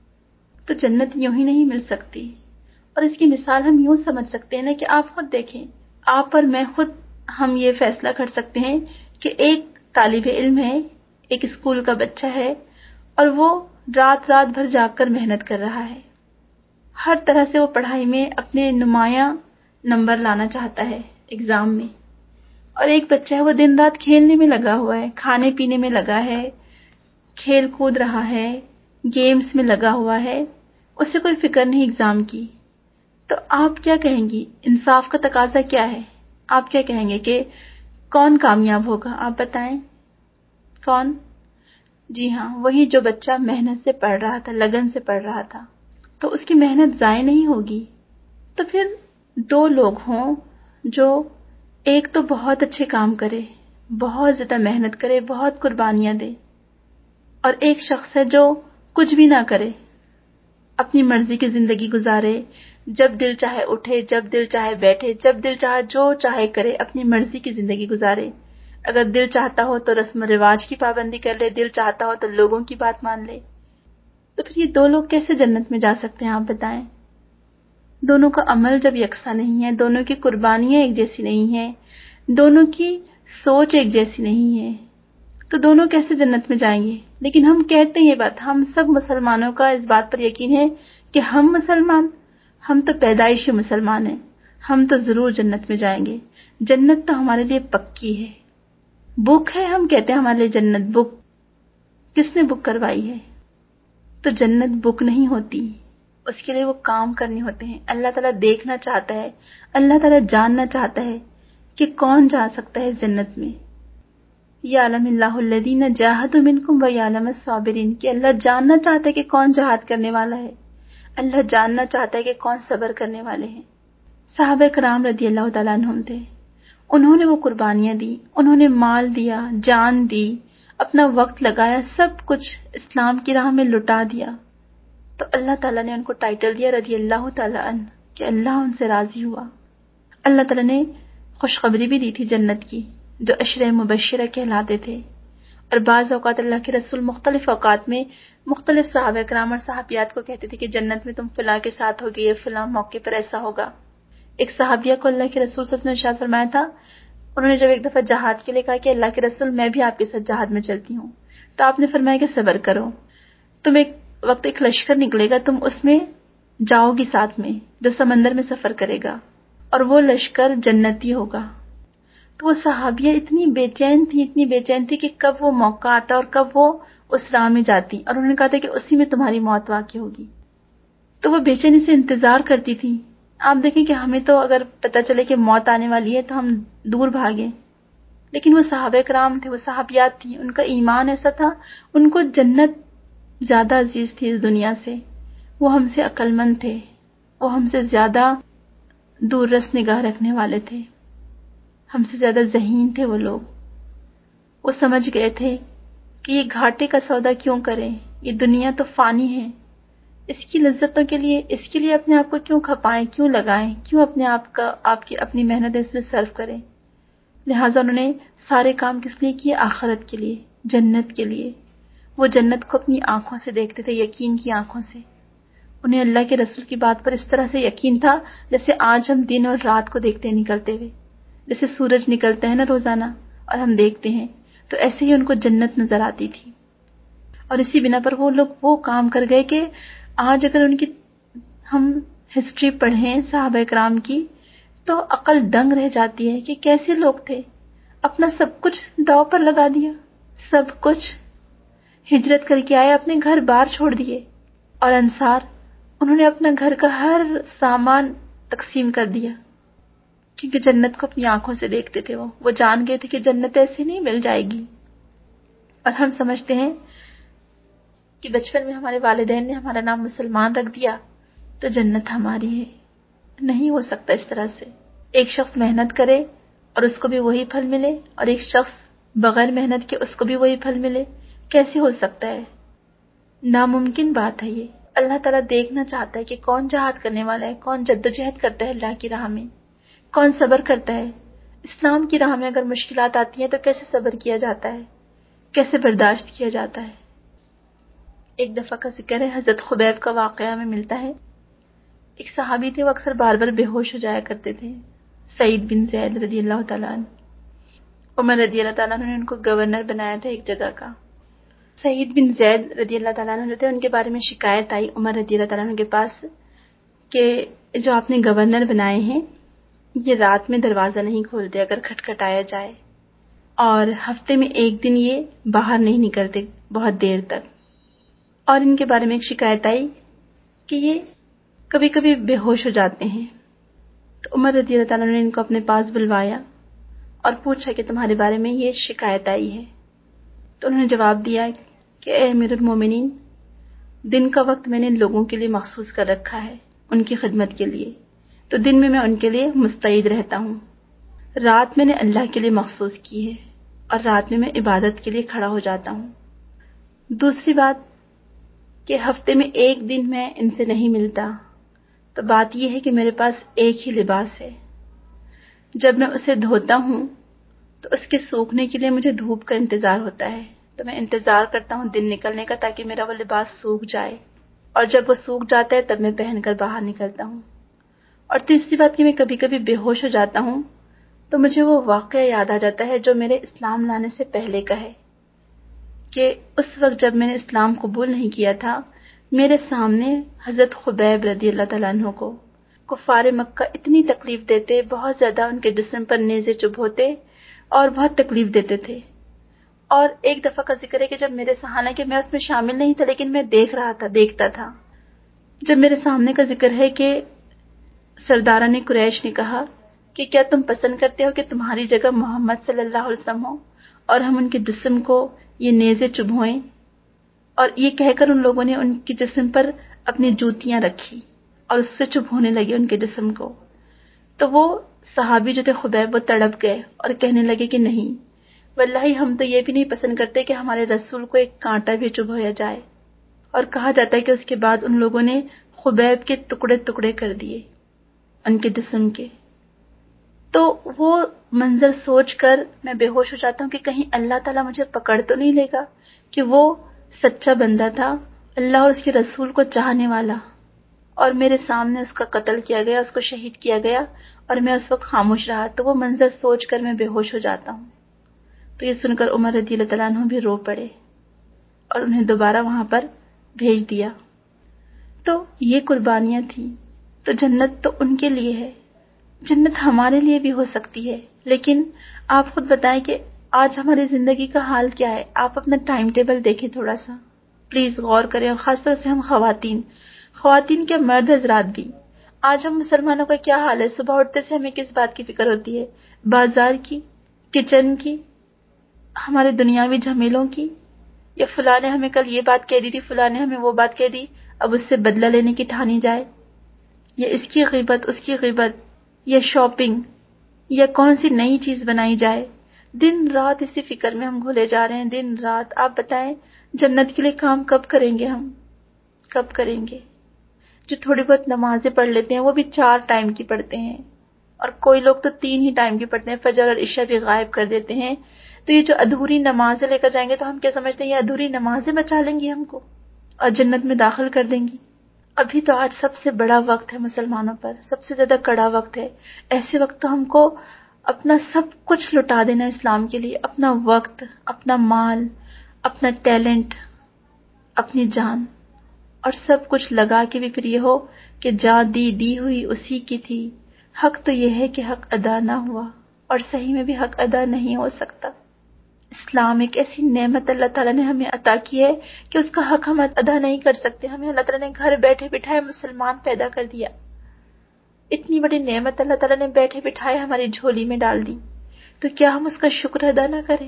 تو جنت یوں ہی نہیں مل سکتی، اور اس کی مثال ہم یوں سمجھ سکتے ہیں نا کہ آپ خود دیکھیں، آپ اور میں خود ہم یہ فیصلہ کر سکتے ہیں کہ ایک طالب علم ہے، ایک اسکول کا بچہ ہے، اور وہ رات رات بھر جاگ کر محنت کر رہا ہے، ہر طرح سے وہ پڑھائی میں اپنے نمایاں نمبر لانا چاہتا ہے ایگزام میں، اور ایک بچہ ہے وہ دن رات کھیلنے میں لگا ہوا ہے، کھانے پینے میں لگا ہے، کھیل کود رہا ہے، گیمز میں لگا ہوا ہے، اس سے کوئی فکر نہیں ایگزام کی۔ تو آپ کیا کہیں گی؟ انصاف کا تقاضا کیا ہے؟ آپ کیا کہیں گے کہ کون کامیاب ہوگا؟ آپ بتائیں کون؟ جی ہاں، وہی جو بچہ محنت سے پڑھ رہا تھا، لگن سے پڑھ رہا تھا، تو اس کی محنت ضائع نہیں ہوگی۔ تو پھر دو لوگ ہوں جو ایک تو بہت اچھے کام کرے، بہت زیادہ محنت کرے، بہت قربانیاں دے، اور ایک شخص ہے جو کچھ بھی نہ کرے، اپنی مرضی کی زندگی گزارے، جب دل چاہے اٹھے، جب دل چاہے بیٹھے، جب دل چاہے جو چاہے کرے، اپنی مرضی کی زندگی گزارے۔ اگر دل چاہتا ہو تو رسم و رواج کی پابندی کر لے، دل چاہتا ہو تو لوگوں کی بات مان لے، تو پھر یہ دو لوگ کیسے جنت میں جا سکتے ہیں؟ آپ بتائیں۔ دونوں کا عمل جب یکساں نہیں ہے، دونوں کی قربانیاں ایک جیسی نہیں ہیں، دونوں کی سوچ ایک جیسی نہیں ہے، تو دونوں کیسے جنت میں جائیں گے؟ لیکن ہم کہتے ہیں یہ بات، ہم سب مسلمانوں کا اس بات پر یقین ہے کہ ہم مسلمان، ہم تو پیدائشی مسلمان ہیں، ہم تو ضرور جنت میں جائیں گے، جنت تو ہمارے لیے پکی ہے، بک ہے، ہم کہتے ہیں ہمارے لیے جنت بک، کس نے بک کروائی ہے؟ تو جنت بک نہیں ہوتی، اس کے لیے وہ کام کرنے ہوتے ہیں۔ اللہ تعالیٰ دیکھنا چاہتا ہے، اللہ تعالیٰ جاننا چاہتا ہے کہ کون جا سکتا ہے جنت میں۔ یعلم اللہ الذین جاہدوا منکم ویعلم الصابرین، کہ اللہ جاننا چاہتا ہے کہ کون جہاد کرنے والا ہے، اللہ جاننا چاہتا ہے کہ کون صبر کرنے والے ہیں۔ صحابہ کرام رضی اللہ تعالیٰ عنہم تھے، انہوں نے وہ قربانیاں دی، انہوں نے مال دیا، جان دی، اپنا وقت لگایا، سب کچھ اسلام کی راہ میں لٹا دیا، تو اللہ تعالیٰ نے ان کو ٹائٹل دیا رضی اللہ تعالیٰ عنہ، کہ اللہ ان سے راضی ہوا۔ اللہ تعالیٰ نے خوشخبری بھی دی تھی جنت کی، جو عشرہ مبشرہ کہلاتے تھے، اور بعض اوقات اللہ کے رسول مختلف اوقات میں مختلف صحابہ کرام اور صحابیات کو کہتے تھے کہ جنت میں تم فلاں کے ساتھ ہوگے، یا فلاں موقع پر ایسا ہوگا۔ ایک صحابیہ کو اللہ کے رسول صلی اللہ علیہ وسلم نے ارشاد فرمایا تھا، انہوں نے جب ایک دفعہ جہاد کے لیے کہا کہ اللہ کے رسول میں بھی آپ کے ساتھ جہاد میں چلتی ہوں، تو آپ نے فرمایا کہ صبر کرو، تم ایک وقت ایک لشکر نکلے گا، تم اس میں جاؤ گی ساتھ میں، جو سمندر میں سفر کرے گا، اور وہ لشکر جنتی ہوگا۔ تو وہ صحابیہ اتنی بے چین تھی، اتنی بے چین تھی کہ کب وہ موقع آتا اور کب وہ اس راہ میں جاتی، اور انہوں نے کہا تھا کہ اسی میں تمہاری موت واقع ہوگی، تو وہ بے چینی سے انتظار کرتی تھی۔ آپ دیکھیں کہ ہمیں تو اگر پتہ چلے کہ موت آنے والی ہے تو ہم دور بھاگیں، لیکن وہ صحابہ کرام تھے، وہ صحابیات تھیں، ان کا ایمان ایسا تھا، ان کو جنت زیادہ عزیز تھی اس دنیا سے، وہ ہم سے عقل مند تھے، وہ ہم سے زیادہ دور رس نگاہ رکھنے والے تھے۔ ہم سے زیادہ ذہین تھے وہ لوگ. وہ سمجھ گئے تھے کہ یہ گھاٹے کا سودا کیوں کریں، یہ دنیا تو فانی ہے، اس کی لذتوں کے لیے اس کے لیے اپنے آپ کو کیوں کھپائیں، کیوں لگائیں، کیوں اپنے آپ کا آپ کی اپنی محنت اس میں صرف کریں. لہٰذا انہوں نے سارے کام کس لیے کیے؟ آخرت کے لیے، جنت کے لیے. وہ جنت کو اپنی آنکھوں سے دیکھتے تھے، یقین کی آنکھوں سے. انہیں اللہ کے رسول کی بات پر اس طرح سے یقین تھا جیسے آج ہم دن اور رات کو دیکھتے ہیں نکلتے ہوئے. جیسے سورج نکلتے ہیں نا روزانہ اور ہم دیکھتے ہیں، تو ایسے ہی ان کو جنت نظر آتی تھی. اور اسی بنا پر وہ لوگ وہ کام کر گئے کہ آج اگر ان کی ہم ہسٹری پڑھیں صحابہ کرام کی تو عقل دنگ رہ جاتی ہے کہ کیسے لوگ تھے. اپنا سب کچھ داؤ پر لگا دیا، سب کچھ ہجرت کر کے آئے، اپنے گھر بار چھوڑ دیے. اور انصار انہوں نے اپنا گھر کا ہر سامان تقسیم کر دیا، کیونکہ جنت کو اپنی آنکھوں سے دیکھتے تھے. وہ وہ جان گئے تھے کہ جنت ایسے نہیں مل جائے گی. اور ہم سمجھتے ہیں کہ بچپن میں ہمارے والدین نے ہمارا نام مسلمان رکھ دیا تو جنت ہماری ہے. نہیں ہو سکتا اس طرح سے. ایک شخص محنت کرے اور اس کو بھی وہی پھل ملے، اور ایک شخص بغیر محنت کے اس کو بھی وہی پھل ملے. کیسے ہو سکتا ہے؟ ناممکن بات ہے یہ. اللہ تعالیٰ دیکھنا چاہتا ہے کہ کون جہاد کرنے والا ہے، کون جدوجہد کرتا ہے اللہ کی راہ میں، کون صبر کرتا ہے. اسلام کی راہ میں اگر مشکلات آتی ہیں تو کیسے صبر کیا جاتا ہے، کیسے برداشت کیا جاتا ہے. ایک دفعہ کا ذکر ہے، حضرت خبیب کا واقعہ میں ملتا ہے. ایک صحابی تھے، وہ اکثر بار بار بے ہوش ہو جایا کرتے تھے، سعید بن زید رضی اللہ تعالیٰ عنہ. عمر رضی اللہ تعالیٰ عنہ نے ان کو گورنر بنایا تھا ایک جگہ کا. سعید بن زید رضی اللہ تعالیٰ عنہ جو تھے، ان کے بارے میں شکایت آئی عمر رضی اللہ تعالیٰ عنہ کے پاس کہ جو آپ نے گورنر بنائے ہیں یہ رات میں دروازہ نہیں کھولتے اگر کھٹکھٹایا جائے، اور ہفتے میں ایک دن یہ باہر نہیں نکلتے بہت دیر تک. اور ان کے بارے میں ایک شکایت آئی کہ یہ کبھی کبھی بے ہوش ہو جاتے ہیں. تو عمر رضی اللہ تعالیٰ نے ان کو اپنے پاس بلوایا اور پوچھا کہ تمہارے بارے میں یہ شکایت آئی ہے. تو انہوں نے جواب دیا کہ اے امیر المومنین، دن کا وقت میں نے لوگوں کے لیے مخصوص کر رکھا ہے، ان کی خدمت کے لیے، تو دن میں میں ان کے لیے مستعد رہتا ہوں. رات میں نے اللہ کے لیے مخصوص کی ہے اور رات میں میں عبادت کے لیے کھڑا ہو جاتا ہوں. دوسری بات کہ ہفتے میں ایک دن میں ان سے نہیں ملتا، تو بات یہ ہے کہ میرے پاس ایک ہی لباس ہے. جب میں اسے دھوتا ہوں تو اس کے سوکھنے کے لیے مجھے دھوپ کا انتظار ہوتا ہے، تو میں انتظار کرتا ہوں دن نکلنے کا تاکہ میرا وہ لباس سوکھ جائے، اور جب وہ سوکھ جاتا ہے تب میں پہن کر باہر نکلتا ہوں. اور تیسری بات کہ میں کبھی کبھی بے ہوش ہو جاتا ہوں تو مجھے وہ واقعہ یاد آ جاتا ہے جو میرے اسلام لانے سے پہلے کا ہے، کہ اس وقت جب میں نے اسلام قبول نہیں کیا تھا، میرے سامنے حضرت خبیب رضی اللہ تعالیٰ عنہ کو کفار مکہ اتنی تکلیف دیتے، بہت زیادہ ان کے جسم پر نیزے چبھوتے اور بہت تکلیف دیتے تھے. اور ایک دفعہ کا ذکر ہے کہ جب میرے سامنے، کہ میں اس میں شامل نہیں تھا لیکن میں دیکھ رہا تھا دیکھتا تھا جب میرے سامنے کا ذکر ہے کہ سرداران قریش نے کہا کہ کیا تم پسند کرتے ہو کہ تمہاری جگہ محمد صلی اللہ علیہ وسلم ہو اور ہم ان کے جسم کو یہ نیزے چبھوئیں. اور یہ کہہ کر ان لوگوں نے ان کے جسم پر اپنی جوتیاں رکھی اور اس سے چبھونے لگے ان کے جسم کو. تو وہ صحابی جو تھے خبیب، وہ تڑپ گئے اور کہنے لگے کہ نہیں واللہ ہم تو یہ بھی نہیں پسند کرتے کہ ہمارے رسول کو ایک کانٹا بھی چبھویا جائے. اور کہا جاتا ہے کہ اس کے بعد ان لوگوں نے خبیب کے ٹکڑے ٹکڑے کر دیے ان کے جسم کے. تو وہ منظر سوچ کر میں بے ہوش ہو جاتا ہوں کہ کہیں اللہ تعالیٰ مجھے پکڑ تو نہیں لے گا کہ وہ سچا بندہ تھا، اللہ اور اس کے رسول کو چاہنے والا، اور میرے سامنے اس کا قتل کیا گیا، اس کو شہید کیا گیا اور میں اس وقت خاموش رہا. تو وہ منظر سوچ کر میں بے ہوش ہو جاتا ہوں. تو یہ سن کر عمر رضی اللہ تعالیٰ عنہ بھی رو پڑے اور انہیں دوبارہ وہاں پر بھیج دیا. تو یہ قربانیاں تھیں. تو جنت تو ان کے لیے ہے، جنت ہمارے لیے بھی ہو سکتی ہے. لیکن آپ خود بتائیں کہ آج ہماری زندگی کا حال کیا ہے. آپ اپنا ٹائم ٹیبل دیکھیں تھوڑا سا، پلیز غور کریں. اور خاص طور سے ہم خواتین خواتین کیا مرد حضرات بھی، آج ہم مسلمانوں کا کیا حال ہے. صبح اٹھتے سے ہمیں کس بات کی فکر ہوتی ہے؟ بازار کی، کچن کی، ہمارے دنیاوی جھمیلوں کی، یا فلاں نے ہمیں کل یہ بات کہہ دی تھی، فلاں نے ہمیں وہ بات کہہ دی، اب اس سے بدلہ لینے کی ٹھانی جائے، یا اس کی غیبت اس کی غیبت، یا شاپنگ. یا کون سی نئی چیز بنائی جائے. دن رات اسی فکر میں ہم گھلے جا رہے ہیں. دن رات آپ بتائیں جنت کے لیے کام کب کریں گے ہم؟ کب کریں گے؟ جو تھوڑی بہت نمازیں پڑھ لیتے ہیں وہ بھی چار ٹائم کی پڑھتے ہیں، اور کوئی لوگ تو تین ہی ٹائم کی پڑھتے ہیں، فجر اور عشاء بھی غائب کر دیتے ہیں. تو یہ جو ادھوری نمازیں لے کر جائیں گے تو ہم کیا سمجھتے ہیں یہ ادھوری نمازیں بچا لیں گی ہم کو اور جنت میں داخل کر دیں گی؟ ابھی تو آج سب سے بڑا وقت ہے مسلمانوں پر، سب سے زیادہ کڑا وقت ہے. ایسے وقت تو ہم کو اپنا سب کچھ لٹا دینا اسلام کے لیے، اپنا وقت، اپنا مال، اپنا ٹیلنٹ، اپنی جان، اور سب کچھ لگا کے بھی پھر یہ ہو کہ جان دی دی ہوئی اسی کی تھی. حق تو یہ ہے کہ حق ادا نہ ہوا، اور صحیح میں بھی حق ادا نہیں ہو سکتا. اسلام ایک ایسی نعمت اللہ تعالیٰ نے ہمیں عطا کی ہے کہ اس کا حق ہم ادا نہیں کر سکتے. ہمیں اللہ تعالیٰ نے گھر بیٹھے بٹھائے مسلمان پیدا کر دیا. اتنی بڑی نعمت اللہ تعالیٰ نے بیٹھے بٹھائے ہماری جھولی میں ڈال دی، تو کیا ہم اس کا شکر ادا نہ کریں؟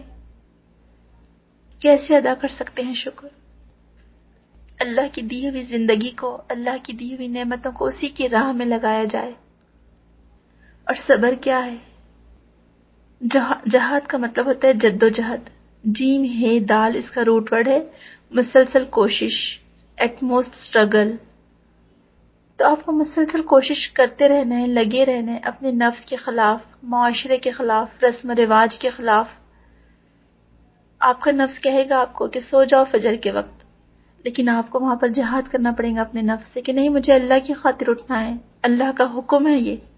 کیسے ادا کر سکتے ہیں شکر؟ اللہ کی دی ہوئی زندگی کو، اللہ کی دی ہوئی نعمتوں کو اسی کی راہ میں لگایا جائے. اور صبر کیا ہے؟ جہاد کا مطلب ہوتا ہے جد و جہد. جیم ہے دال اس کا روٹ ورڈ ہے، مسلسل کوشش، ایٹ موسٹ اسٹرگل. تو آپ کو مسلسل کوشش کرتے رہنا ہے، لگے رہنا ہے اپنے نفس کے خلاف، معاشرے کے خلاف، رسم و رواج کے خلاف. آپ کا نفس کہے گا آپ کو کہ سو جاؤ فجر کے وقت، لیکن آپ کو وہاں پر جہاد کرنا پڑے گا اپنے نفس سے کہ نہیں مجھے اللہ کی خاطر اٹھنا ہے، اللہ کا حکم ہے یہ.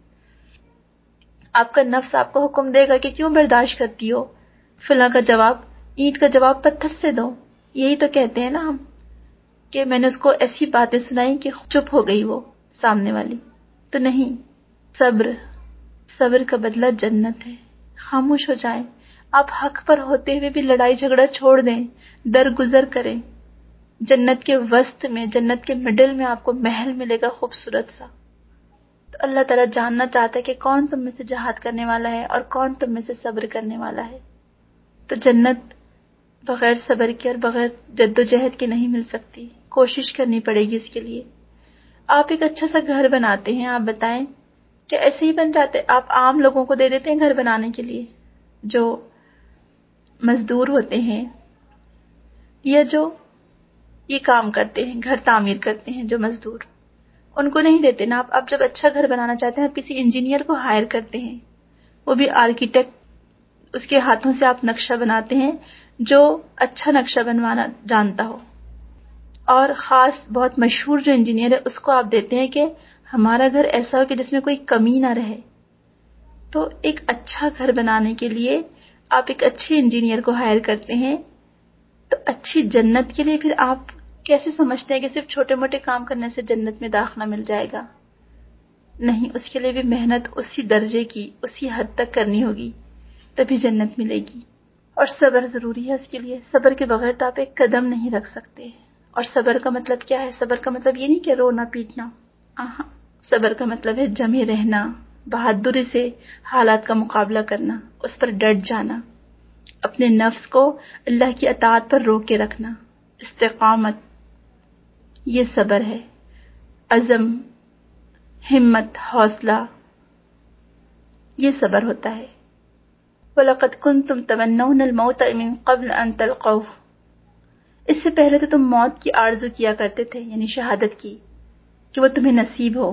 آپ کا نفس آپ کو حکم دے گا کہ کیوں برداشت کرتی ہو، فلاں کا جواب، اینٹ کا جواب پتھر سے دو. یہی تو کہتے ہیں نا ہم کہ میں نے اس کو ایسی باتیں سنائی کہ چپ ہو گئی وہ سامنے والی. تو نہیں، صبر، صبر کا بدلہ جنت ہے. خاموش ہو جائیں. آپ حق پر ہوتے ہوئے بھی لڑائی جھگڑا چھوڑ دیں، درگزر کریں. جنت کے وسط میں، جنت کے مڈل میں آپ کو محل ملے گا خوبصورت سا. تو اللہ تعالیٰ جاننا چاہتا ہے کہ کون تم میں سے جہاد کرنے والا ہے اور کون تم میں سے صبر کرنے والا ہے. تو جنت بغیر صبر کے اور بغیر جد و جہد کے نہیں مل سکتی. کوشش کرنی پڑے گی اس کے لیے. آپ ایک اچھا سا گھر بناتے ہیں، آپ بتائیں کہ ایسے ہی بن جاتے؟ آپ عام لوگوں کو دے دیتے ہیں گھر بنانے کے لیے، جو مزدور ہوتے ہیں یا جو یہ کام کرتے ہیں، گھر تعمیر کرتے ہیں جو مزدور، ان کو نہیں دیتے نا. آپ اب جب اچھا گھر بنانا چاہتے ہیں آپ کسی انجینئر کو ہائر کرتے ہیں، وہ بھی آرکیٹیکٹ، اس کے ہاتھوں سے آپ نقشہ بناتے ہیں جو اچھا نقشہ بنوانا جانتا ہو. اور خاص بہت مشہور جو انجینئر ہے اس کو آپ دیتے ہیں کہ ہمارا گھر ایسا ہو کہ جس میں کوئی کمی نہ رہے. تو ایک اچھا گھر بنانے کے لیے آپ ایک اچھے انجینئر کو ہائر کرتے ہیں. تو اچھی جنت کے لیے پھر آپ کیسے سمجھتے ہیں کہ صرف چھوٹے موٹے کام کرنے سے جنت میں داخلہ مل جائے گا؟ نہیں، اس کے لیے بھی محنت اسی درجے کی، اسی حد تک کرنی ہوگی، تبھی جنت ملے گی. اور صبر ضروری ہے اس کے لیے. صبر کے بغیر تو آپ ایک قدم نہیں رکھ سکتے. اور صبر کا مطلب کیا ہے؟ صبر کا مطلب یہ نہیں کہ رونا پیٹنا. آہا، صبر کا مطلب ہے جمے رہنا، بہادری سے حالات کا مقابلہ کرنا، اس پر ڈٹ جانا، اپنے نفس کو اللہ کی اطاعت پر روک کے رکھنا، استقامت. یہ صبر ہے. عزم، ہمت، حوصلہ، یہ صبر ہوتا ہے. وَلَقَدْ كُنْتُمْ تَمَنَّوْنَ الْمَوْتَ مِنْ قَبْلِ أَنْ تَلْقَوْهُ. اس سے پہلے تو تم موت کی آرزو کیا کرتے تھے، یعنی شہادت کی، کہ وہ تمہیں نصیب ہو.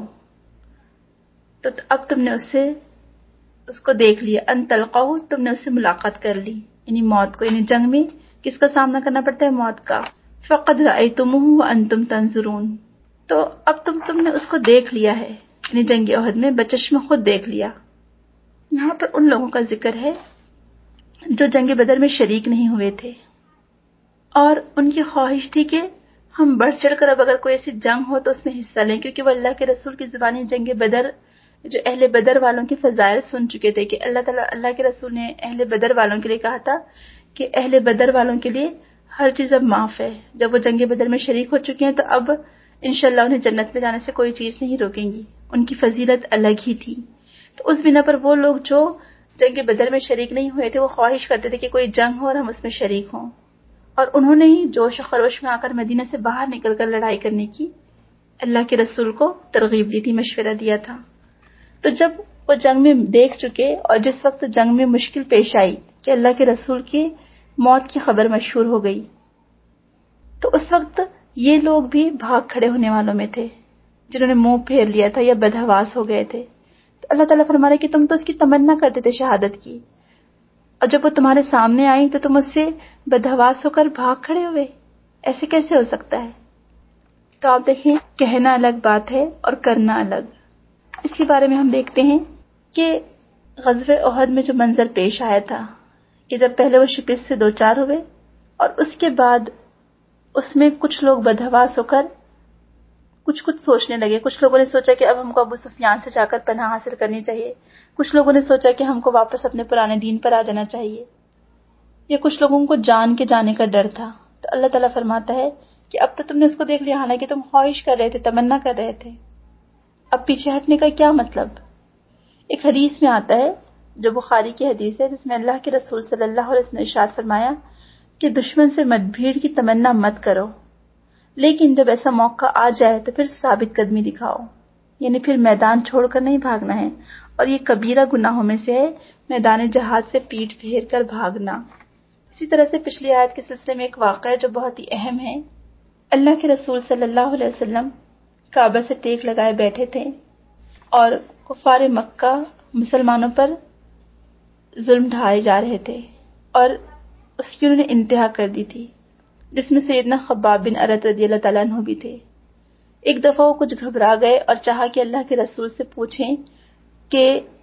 تو اب تم نے اس سے اس کو دیکھ لیا. ان تلقاؤ، تم نے اس سے ملاقات کر لی، یعنی موت کو. یعنی جنگ میں کس کا سامنا کرنا پڑتا ہے؟ موت کا. فقد رأیتموہ وانتم تنظرون. تو اب تم تم نے اس کو دیکھ لیا ہے، یعنی جنگ احد میں بچشم خود دیکھ لیا. یہاں پر ان لوگوں کا ذکر ہے جو جنگ بدر میں شریک نہیں ہوئے تھے، اور ان کی خواہش تھی کہ ہم بڑھ چڑھ کر اب اگر کوئی ایسی جنگ ہو تو اس میں حصہ لیں، کیونکہ وہ اللہ کے رسول کی زبانی جنگ بدر، جو اہل بدر والوں کے فضائل سن چکے تھے کہ اللہ تعالیٰ اللہ کے رسول نے اہل بدر والوں کے لیے کہا تھا کہ اہل بدر والوں کے لیے ہر چیز اب معاف ہے. جب وہ جنگ بدر میں شریک ہو چکے ہیں تو اب انشاءاللہ انہیں جنت میں جانے سے کوئی چیز نہیں روکیں گی. ان کی فضیلت الگ ہی تھی. تو اس بنا پر وہ لوگ جو جنگ بدر میں شریک نہیں ہوئے تھے وہ خواہش کرتے تھے کہ کوئی جنگ ہو اور ہم اس میں شریک ہوں، اور انہوں نے ہی جوش و خروش میں آ کر مدینہ سے باہر نکل کر لڑائی کرنے کی اللہ کے رسول کو ترغیب دی تھی، مشورہ دیا تھا. تو جب وہ جنگ میں دیکھ چکے، اور جس وقت جنگ میں مشکل پیش آئی کہ اللہ کے رسول کی موت کی خبر مشہور ہو گئی، تو اس وقت یہ لوگ بھی بھاگ کھڑے ہونے والوں میں تھے جنہوں نے منہ پھیر لیا تھا یا بدحواس ہو گئے تھے. تو اللہ تعالیٰ فرما رہے کہ تم تو اس کی تمنا کرتے تھے شہادت کی، اور جب وہ تمہارے سامنے آئی تو تم اس سے بدحواس ہو کر بھاگ کھڑے ہوئے. ایسے کیسے ہو سکتا ہے؟ تو آپ دیکھیں، کہنا الگ بات ہے اور کرنا الگ. اس کے بارے میں ہم دیکھتے ہیں کہ غزوہ احد میں جو منظر پیش آیا تھا کہ جب پہلے وہ شکست سے دوچار ہوئے اور اس کے بعد اس میں کچھ لوگ بدحواس ہو کر کچھ کچھ سوچنے لگے. کچھ لوگوں نے سوچا کہ اب ہم کو ابو سفیان سے جا کر پناہ حاصل کرنی چاہیے، کچھ لوگوں نے سوچا کہ ہم کو واپس اپنے پرانے دین پر آ جانا چاہیے، یا کچھ لوگوں کو جان کے جانے کا ڈر تھا. تو اللہ تعالیٰ فرماتا ہے کہ اب تو تم نے اس کو دیکھ لیا، حالانکہ تم خواہش کر رہے تھے، تمنا کر رہے تھے، اب پیچھے ہٹنے کا کیا مطلب؟ ایک حدیث میں آتا ہے جو بخاری کی حدیث ہے، جس میں اللہ کے رسول صلی اللہ علیہ وسلم نے ارشاد فرمایا کہ دشمن سے مت بھیڑ کی تمنا مت کرو، لیکن جب ایسا موقع آ جائے تو پھر ثابت قدمی دکھاؤ، یعنی پھر میدان چھوڑ کر نہیں بھاگنا ہے. اور یہ کبیرہ گناہوں میں سے ہے میدان جہاد سے پیٹ پھیر کر بھاگنا. اسی طرح سے پچھلی آیت کے سلسلے میں ایک واقعہ ہے جو بہت ہی اہم ہے. اللہ کے رسول صلی اللہ علیہ وسلم کعبہ سے ٹیک لگائے بیٹھے تھے اور کفار مکہ مسلمانوں پر ظلم ڈھائے جا رہے تھے، اور اس کی انہوں نے انتہا کر دی تھی، جس میں سیدنا خباب بن ارت رضی اللہ تعالیٰ عنہ بھی تھے. ایک دفعہ وہ کچھ گھبرا گئے اور چاہا کہ اللہ کے رسول سے پوچھیں کہ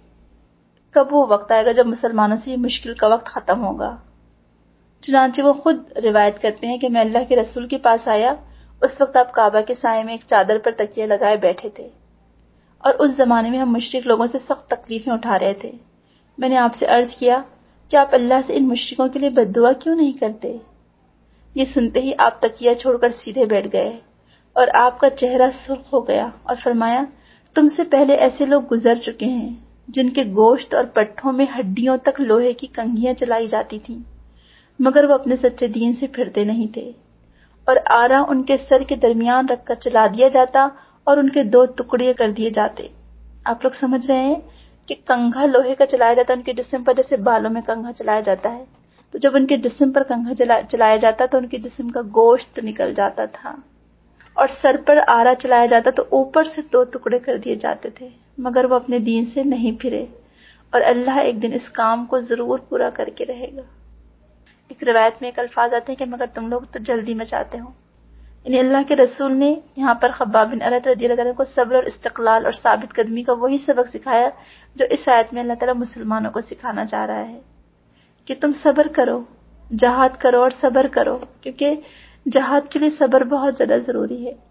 کب وہ وقت آئے گا جب مسلمانوں سے یہ مشکل کا وقت ختم ہوگا. چنانچہ وہ خود روایت کرتے ہیں کہ میں اللہ کے رسول کے پاس آیا، اس وقت آپ کعبہ کے سائے میں ایک چادر پر تکیہ لگائے بیٹھے تھے، اور اس زمانے میں ہم مشرک لوگوں سے سخت تکلیفیں اٹھا رہے تھے. میں نے آپ سے عرض کیا کہ آپ اللہ سے ان مشرکوں کے لیے بد دعا کیوں نہیں کرتے؟ یہ سنتے ہی آپ تکیہ چھوڑ کر سیدھے بیٹھ گئے اور آپ کا چہرہ سرخ ہو گیا اور فرمایا، تم سے پہلے ایسے لوگ گزر چکے ہیں جن کے گوشت اور پٹھوں میں ہڈیوں تک لوہے کی کنگھیاں چلائی جاتی تھیں، مگر وہ اپنے سچے دین سے پھرتے نہیں تھے، اور آرا ان کے سر کے درمیان رکھ کر چلا دیا جاتا اور ان کے دو ٹکڑے کر دیے جاتے. آپ لوگ سمجھ رہے ہیں کہ کنگھا لوہے کا چلایا جاتا، ان کے جسم پر جیسے بالوں میں کنگھا چلایا جاتا ہے، تو جب ان کے جسم پر کنگھا چلایا جاتا تو ان کے جسم کا گوشت نکل جاتا تھا، اور سر پر آرا چلایا جاتا تو اوپر سے دو ٹکڑے کر دیے جاتے تھے، مگر وہ اپنے دین سے نہیں پھرے، اور اللہ ایک دن اس کام کو ضرور پورا کر کے رہے گا. ایک روایت میں ایک الفاظ آتے ہیں کہ مگر تم لوگ تو جلدی مچاتے ہو. یعنی اللہ کے رسول نے یہاں پر خباب بن ارت رضی اللہ تعالیٰ کو صبر اور استقلال اور ثابت قدمی کا وہی سبق سکھایا جو اس آیت میں اللہ تعالیٰ مسلمانوں کو سکھانا چاہ رہا ہے کہ تم صبر کرو، جہاد کرو اور صبر کرو، کیونکہ جہاد کے لیے صبر بہت زیادہ ضروری ہے.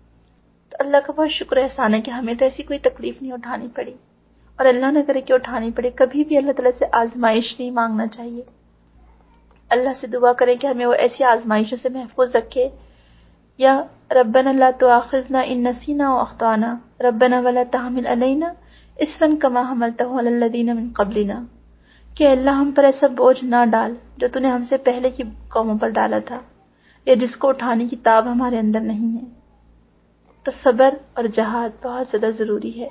تو اللہ کا بہت شکر احسان ہے کہ ہمیں تو ایسی کوئی تکلیف نہیں اٹھانی پڑی، اور اللہ نہ کرے کہ اٹھانی پڑے. کبھی بھی اللہ تعالیٰ سے آزمائش نہیں مانگنا چاہیے. اللہ سے دعا کریں کہ ہمیں وہ ایسی آزمائشوں سے محفوظ رکھے. یا ربنا لا تؤاخذنا ان نسینا واخطانا ربنا ولا تحمل علینا اصرا کما حملته علی الذین من قبلنا، کہ اللہ ہم پر ایسا بوجھ نہ ڈال جو تو نے ہم سے پہلے کی قوموں پر ڈالا تھا، یا جس کو اٹھانے کی تاب ہمارے اندر نہیں ہے. تو صبر اور جہاد بہت زیادہ ضروری ہے.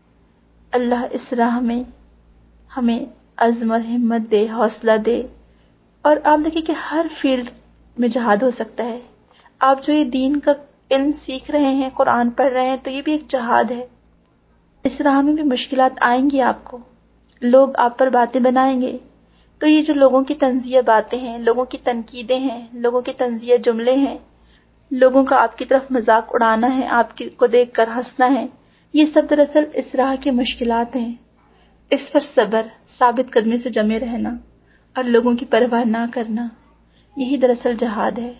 اللہ اس راہ میں ہمیں عزم اور ہمت دے، حوصلہ دے. اور آپ دیکھیں کہ ہر فیلڈ میں جہاد ہو سکتا ہے. آپ جو یہ دین کا علم سیکھ رہے ہیں، قرآن پڑھ رہے ہیں، تو یہ بھی ایک جہاد ہے. اس راہ میں بھی مشکلات آئیں گی، آپ کو لوگ آپ پر باتیں بنائیں گے، تو یہ جو لوگوں کی طنزیہ باتیں ہیں، لوگوں کی تنقیدیں ہیں، لوگوں کی طنزیہ جملے ہیں، لوگوں کا آپ کی طرف مذاق اڑانا ہے، آپ کو دیکھ کر ہنسنا ہے، یہ سب دراصل اس راہ کی مشکلات ہیں. اس پر صبر، ثابت قدمی سے جمے رہنا اور لوگوں کی پرواہ نہ کرنا، یہی دراصل جہاد ہے.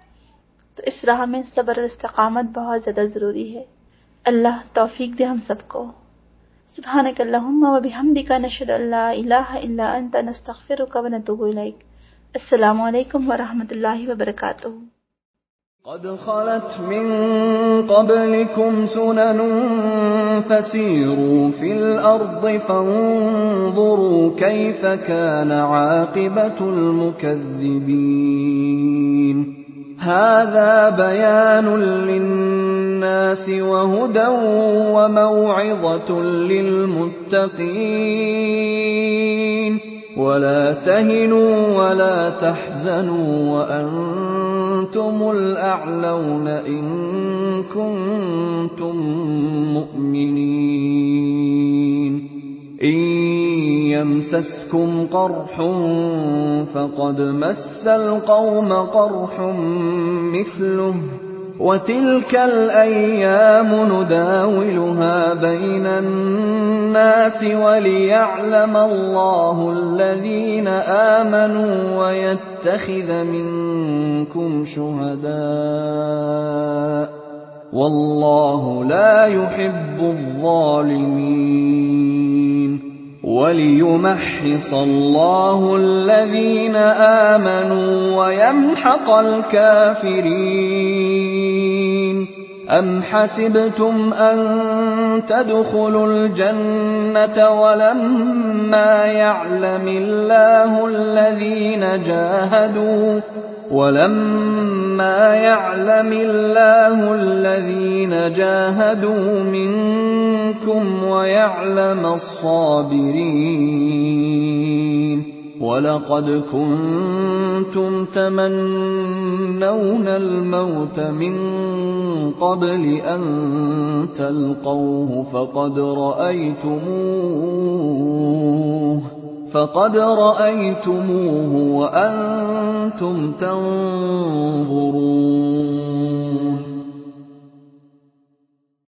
تو اس راہ میں صبر اور استقامت بہت زیادہ ضروری ہے. اللہ توفیق دے ہم سب کو. سبحانک اللہم و بحمدک نشہد ان لا الہ الا انت نستغفرک و نتوب الیک. السلام علیکم ورحمۃ اللہ وبرکاتہ. قد خلت من قبلكم سنن فسيروا في الأرض فانظروا كيف كان عاقبة المكذبين. هذا بيان للناس للناس وهدى وموعظة للمتقين ولا تهنوا ولا تحزنوا وأنتم الأعلون إن كنتم مؤمنين إن يمسسكم قرح فقد مس القوم قرح مثله وتلك الأيام نداولها بين الناس وليعلم الله الذين آمنوا ويتخذ منكم شهداء والله لا يحب الظالمين وليمحص الله الذين آمنوا ويمحق الكافرين أم حسبتم أن تدخلوا الجنة ولما يعلم الله الذين جاهدوا ولما يعلم الله الذين جاهدوا منكم ويعلم الصابرين ولقد كنتم تمنون الموت من قبل أن تلقوه فقد رأيتموه فقد رأيتموه وأنتم تنظرون